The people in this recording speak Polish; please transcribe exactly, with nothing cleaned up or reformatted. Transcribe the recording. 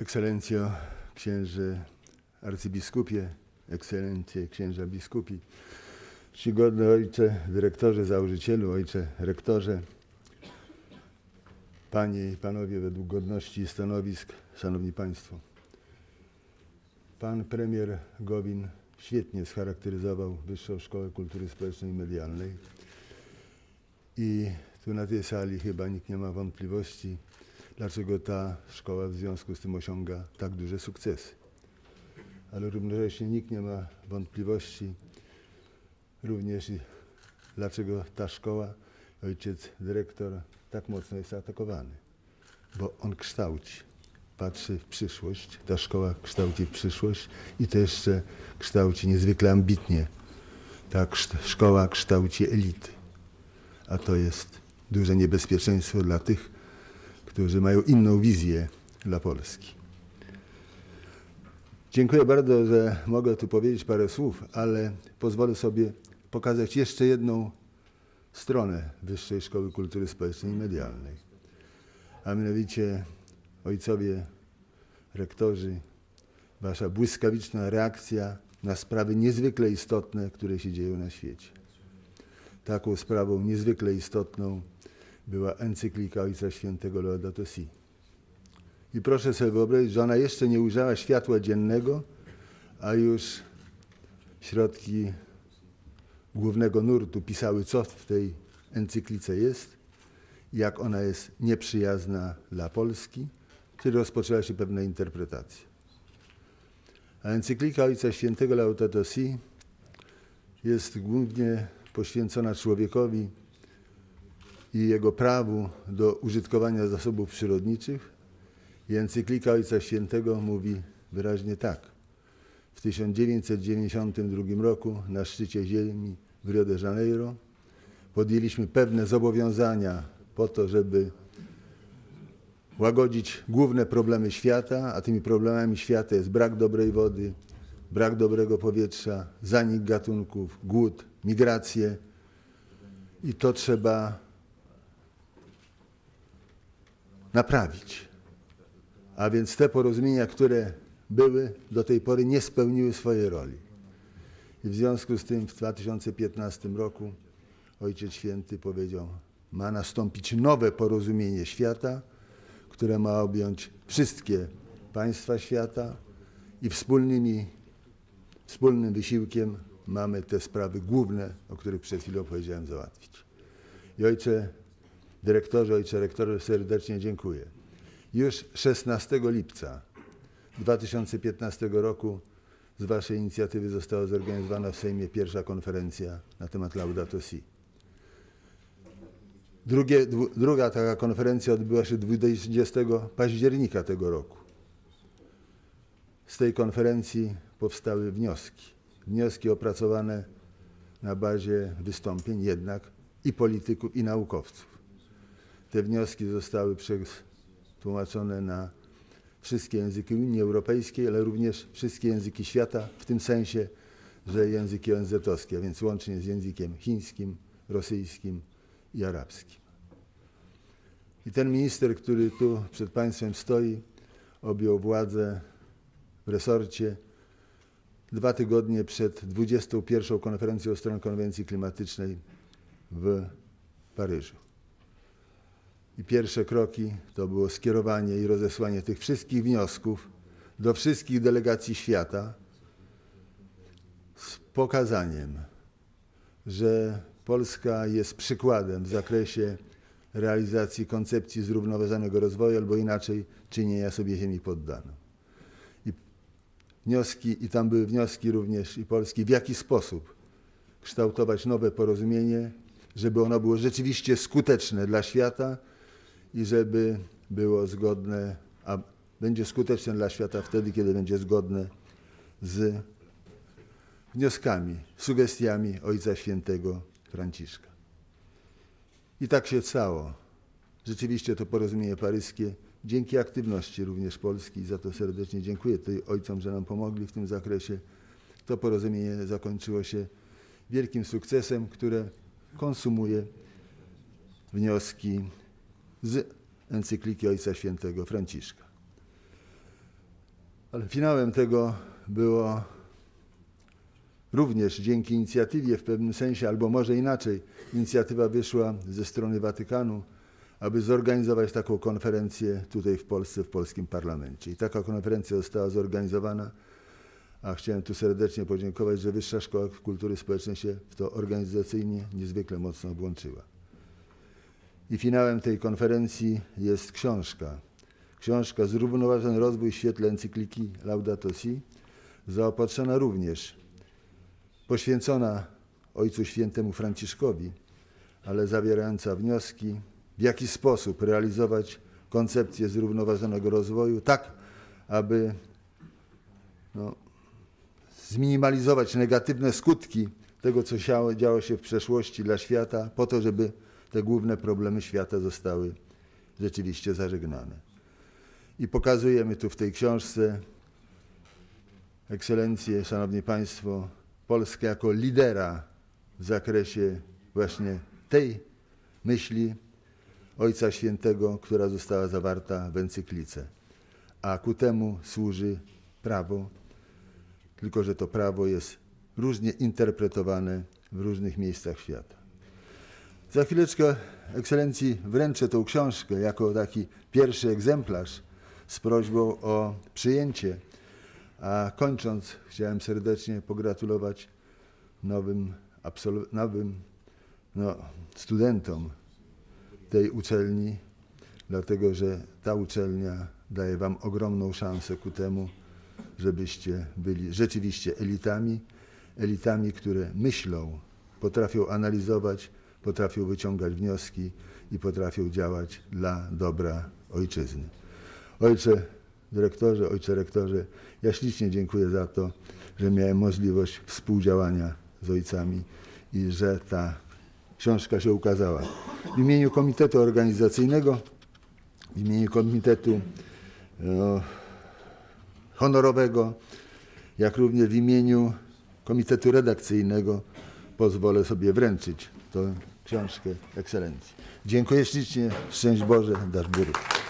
Ekscelencjo, księże arcybiskupie, ekscelencje, księża biskupi, czcigodny ojcze dyrektorze, założycielu, ojcze rektorze, panie i panowie według godności i stanowisk, szanowni państwo. Pan premier Gowin świetnie scharakteryzował Wyższą Szkołę Kultury Społecznej i Medialnej i tu na tej sali chyba nikt nie ma wątpliwości, dlaczego ta szkoła w związku z tym osiąga tak duże sukcesy. Ale równocześnie nikt nie ma wątpliwości również i dlaczego ta szkoła, ojciec dyrektor tak mocno jest atakowany. Bo on kształci, patrzy w przyszłość, ta szkoła kształci w przyszłość i to jeszcze kształci niezwykle ambitnie. Ta szkoła kształci elity, a to jest duże niebezpieczeństwo dla tych, którzy mają inną wizję dla Polski. Dziękuję bardzo, że mogę tu powiedzieć parę słów, ale pozwolę sobie pokazać jeszcze jedną stronę Wyższej Szkoły Kultury Społecznej i Medialnej. A mianowicie, ojcowie rektorzy, wasza błyskawiczna reakcja na sprawy niezwykle istotne, które się dzieją na świecie. Taką sprawą niezwykle istotną była encyklika Ojca Świętego Laudato Si. I proszę sobie wyobrazić, że ona jeszcze nie ujrzała światła dziennego, a już środki głównego nurtu pisały, co w tej encyklice jest, jak ona jest nieprzyjazna dla Polski, czyli rozpoczęła się pewna interpretacja. A encyklika Ojca Świętego Laudato Si jest głównie poświęcona człowiekowi i jego prawu do użytkowania zasobów przyrodniczych. I encyklika Ojca Świętego mówi wyraźnie tak. W tysiąc dziewięćset dziewięćdziesiątym drugim roku na szczycie Ziemi w Rio de Janeiro podjęliśmy pewne zobowiązania po to, żeby łagodzić główne problemy świata, a tymi problemami świata jest brak dobrej wody, brak dobrego powietrza, zanik gatunków, głód, migracje i to trzeba naprawić. A więc te porozumienia, które były do tej pory, nie spełniły swojej roli. I w związku z tym w dwa tysiące piętnastym roku Ojciec Święty powiedział, ma nastąpić nowe porozumienie świata, które ma objąć wszystkie państwa świata i wspólnymi, wspólnym wysiłkiem mamy te sprawy główne, o których przed chwilą powiedziałem, załatwić. I ojcze dyrektorze, ojcze rektorze, serdecznie dziękuję. Już szesnastego lipca dwa tysiące piętnastego roku z waszej inicjatywy została zorganizowana w Sejmie pierwsza konferencja na temat Laudato Si. Drugie, dwu, druga taka konferencja odbyła się dwudziestego października tego roku. Z tej konferencji powstały wnioski. Wnioski opracowane na bazie wystąpień jednak i polityków, i naukowców. Te wnioski zostały przetłumaczone na wszystkie języki Unii Europejskiej, ale również wszystkie języki świata, w tym sensie, że języki O N Z-owskie, a więc łącznie z językiem chińskim, rosyjskim i arabskim. I ten minister, który tu przed państwem stoi, objął władzę w resorcie dwa tygodnie przed dwudziestą pierwszą konferencją stron konwencji klimatycznej w Paryżu. I pierwsze kroki to było skierowanie i rozesłanie tych wszystkich wniosków do wszystkich delegacji świata z pokazaniem, że Polska jest przykładem w zakresie realizacji koncepcji zrównoważonego rozwoju, albo inaczej czynienia sobie ziemi poddaną. I wnioski, i tam były wnioski również i Polski, w jaki sposób kształtować nowe porozumienie, żeby ono było rzeczywiście skuteczne dla świata i żeby było zgodne, a będzie skuteczne dla świata wtedy, kiedy będzie zgodne z wnioskami, sugestiami Ojca Świętego Franciszka. I tak się stało. Rzeczywiście to porozumienie paryskie, dzięki aktywności również Polski, i za to serdecznie dziękuję tym ojcom, że nam pomogli w tym zakresie, to porozumienie zakończyło się wielkim sukcesem, które konsumuje wnioski z encykliki Ojca Świętego Franciszka. Ale finałem tego było również dzięki inicjatywie w pewnym sensie, albo może inaczej, inicjatywa wyszła ze strony Watykanu, aby zorganizować taką konferencję tutaj w Polsce, w polskim parlamencie. I taka konferencja została zorganizowana, a chciałem tu serdecznie podziękować, że Wyższa Szkoła Kultury Społecznej się w to organizacyjnie niezwykle mocno włączyła. I finałem tej konferencji jest książka. Książka Zrównoważony rozwój w świetle encykliki Laudato Si, zaopatrzona również, poświęcona Ojcu Świętemu Franciszkowi, ale zawierająca wnioski, w jaki sposób realizować koncepcję zrównoważonego rozwoju, tak aby no, zminimalizować negatywne skutki tego, co działo, działo się w przeszłości dla świata, po to, żeby te główne problemy świata zostały rzeczywiście zażegnane. I pokazujemy tu w tej książce, Ekscelencje, Szanowni Państwo, Polskę jako lidera w zakresie właśnie tej myśli Ojca Świętego, która została zawarta w encyklice. A ku temu służy prawo, tylko że to prawo jest różnie interpretowane w różnych miejscach świata. Za chwileczkę Ekscelencji wręczę tą książkę jako taki pierwszy egzemplarz z prośbą o przyjęcie. A kończąc, chciałem serdecznie pogratulować nowym, absol- nowym no, studentom tej uczelni, dlatego że ta uczelnia daje wam ogromną szansę ku temu, żebyście byli rzeczywiście elitami, elitami, które myślą, potrafią analizować, potrafią wyciągać wnioski i potrafią działać dla dobra ojczyzny. Ojcze dyrektorze, ojcze rektorze, ja ślicznie dziękuję za to, że miałem możliwość współdziałania z ojcami i że ta książka się ukazała. W imieniu Komitetu Organizacyjnego, w imieniu Komitetu no, Honorowego, jak również w imieniu Komitetu Redakcyjnego pozwolę sobie wręczyć tę książkę Ekscelencji. Dziękuję ślicznie, szczęść Boże, dasz Bóg.